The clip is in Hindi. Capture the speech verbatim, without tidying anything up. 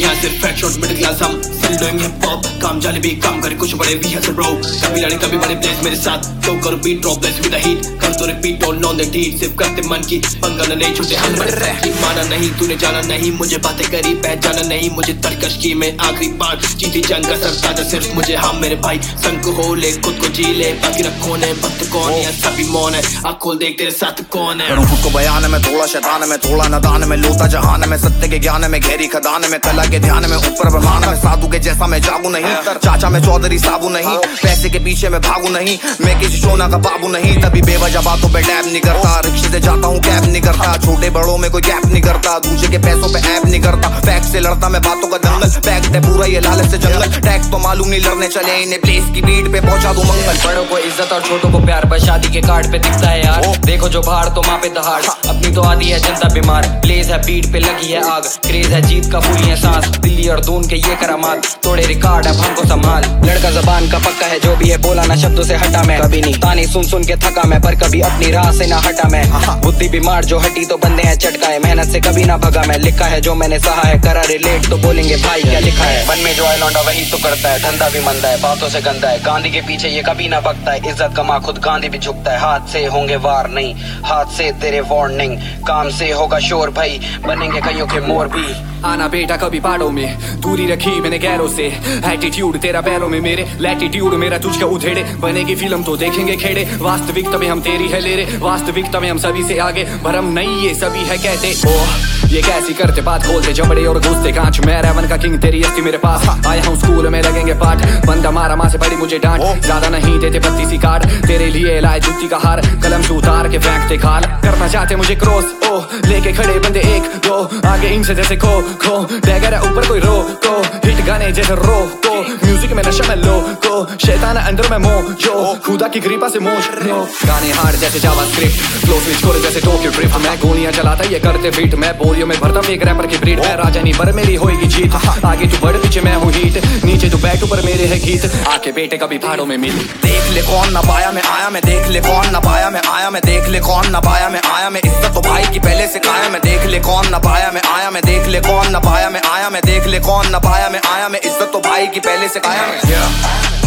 यहाँ सिर्फ फैट शॉट मिडिल क्लास हम still doing hip hop काम जाने भी काम करे कुछ बड़े भी हंसे bro कभी लड़े कभी बड़े प्लेस मेरे साथ तो करो beat drop bless with the heat कर तो repeat don't on the deed सिर्फ करते मन की पंगा नहीं छूटे हम बड़े रैकी माना नहीं तूने जाना नहीं मुझे बातें करी पहचाना नहीं मुझे तरकश की में आखिरी बार जीती जंग का सरताजा सिर्फ मुझे हाँ मेरे भाई संग को हो ले खुद को जी ले बाकी रखो ने वक्त कौन है सभी मौन है आँख खोल देख तेरे साथ कौन है करूँ खुद को बयान में थोड़ा शैतान में थोड़ा नादान में लोता जहान में सत्य के ज्ञान में गहरी खदान में कला के ध्यान में ऊपर ब्रह्मांड में साधु के जैसा मैं जागू नहीं चाचा मैं चौधरी साबू नहीं पैसे के पीछे मैं भागू नहीं मैं किसी सोना का बाबू नहीं तभी बेवजह बातों पे टैप नहीं करता रिक्शे से जाता हूँ कैब नहीं करता छोटे बड़ों में कोई गैप नहीं करता दूसरे के पैसों पे ऐप नहीं करता फैक्ट से लड़ता मैं बातों का दंगल फैक्ट है पूरा ये लालच से जंगल टैक्स तो मालूम नहीं लड़ने चले इन्हें प्लेस की बीट पे पहुंचा दूं मंगल बड़ों को इज्जत और छोटों को प्यार पर शादी के कार्ड पे दिखता है यार देखो जो बाहर तो माँ पे दहाड़ अपनी तो आदि है जनता बीमार प्लेस है बीट पे लगी है आग क्रेज है जीत का फूली है सांस दिल्ली और दून के ये करामात तोड़े रिकॉर्ड अब हमको संभाल लड़का जबान का पक्का है जो भी है बोला ना शब्दों से हटा मैं कभी नहीं ताने सुन सुन के थका मैं पर कभी अपनी राह से ना हटा मैं बुद्धि बीमार जो हटी तो बंदे हैं चटकाए मेहनत से कभी ना भगा मैं लिखा है जो मैंने सहा है करा रिलेट तो बोलेंगे भाई क्या लिखा है मन में जो है लौंडा वही तो करता है धंधा भी मंदा है बातों से गंदा है गांधी के पीछे ये कभी ना भगता है इज्जत कमा खुद गांधी भी झुकता है हाथ से होंगे वार नहीं हाथ से तेरे वार्निंग काम से होगा शोर भाई बनेंगे कईयों के मोर भी आना बेटा कभी पहाड़ों में दूरी रखी मैंने गैरों से एटीट्यूड तेरा पैरों में मेरे लैटिट्यूड मेरा तुझका उधेड़े बनेगी फिल्म तो देखेंगे खेड़े वास्तविकता में हम तेरी है ले रे वास्तविकता में हम सभी से आगे भरम नहीं ये सभी है कहते ओह ये कैसी करते बात खोलते जबड़े और घुसते कांच मैं रेवन का किंग तेरी अस्ती मेरे पास आया हूँ स्कूल में लगेंगे पाठ बंदा मारा माँ से पड़ी मुझे डांट ज्यादा नहीं देते बत्ती सी कार्ड तेरे लिए लाए जुत्ती का हार कलम से उतार के फेंकते खाल करना चाहते मुझे क्रॉस ओह लेके खड़े बंदे एक दो आगे इनसे जैसे खो खो डैगर ऊपर कोई रो को हिट गाने जैसे रो को म्यूजिक में नशा में लो को शैतान अंदर में मो जो खुदा की कृपा से मोश नो गाने हार्ड जैसे जावा स्क्रिप्ट फ्लो स्विच करे जैसे टोक्यो ड्रिफ्ट मैं गोलियां चलाता ये करते फिट मैं बोलियो में भरता एक रैपर की ब्रीड मैं राजा नहीं पर मेरी होएगी जीत आगे तू बढ़ पीछे मैं हूँ हीट नीचे तू बैठ ऊपर मेरे है गीत आके बेटे कभी पहाड़ों में मिल देख ले कौन ना पाया मैं आया मैं देख ले कौन ना पाया मैं आया मैं देख ले कौन ना पाया मैं आया मैं इज्जत तो भाई की पहले से काया मैं देख ले कौन ना पाया मैं आया मैं देख ले कौन ना पाया मैं आया मैं देख ले कौन ना पाया मैं आया मैं इज्जत तो भाई की पहले से काया मैं